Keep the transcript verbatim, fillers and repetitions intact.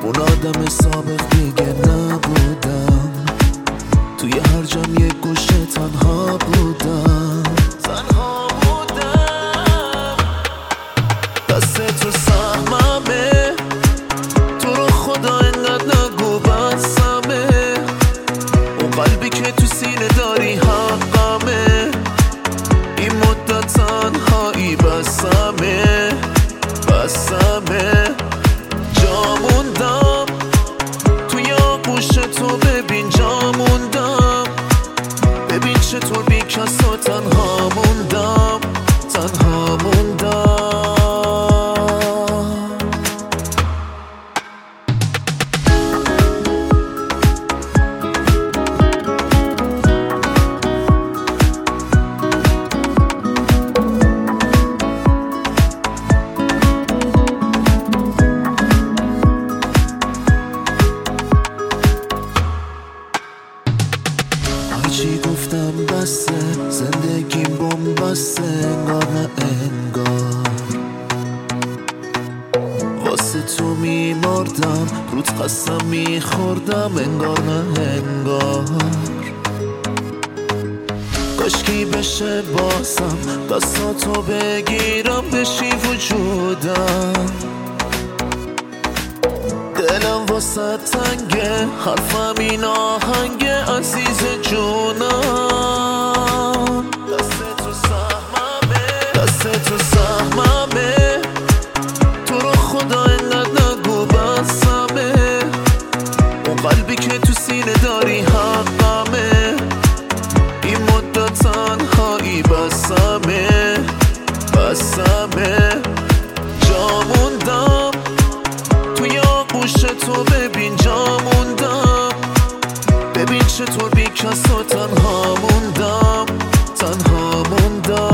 اون آدم سابق دیگه نبودم، توی هر جام یه گوشه تنها بودم تنها بودم. دست تو سهممه، تو رو خدا انقدر نگو بسمه، اون قلبی که تو سینه داری حقمه، این مدت تنهایی بسمه بسمه. جا موندم توی آغوش تو، ببین جا موندم، ببین چطور بی کس و تنها موندم تنها موندم. چی گفتم بسه، زندگیم بومبسته، انگار نه انگار. واسه تو میمردم، رود قسم میخوردم، انگار نه انگار. کاشکی بشه بازم دستاتو بگیرم، بشی وجودم. دلم واسه تنگه، حرفم این آهنگه، عزیز جونم. دست تو سهممه، دست تو سهممه، تو رو خدا انقدر نگو بسمه، اون قلبی که تو سینه داری حقمه، این مدت تنهایی بسمه بسمه. جا موندم توی آغوش تو، ببین جا موندم، ببین چطور بی کس و تنها موندم تنها موندم.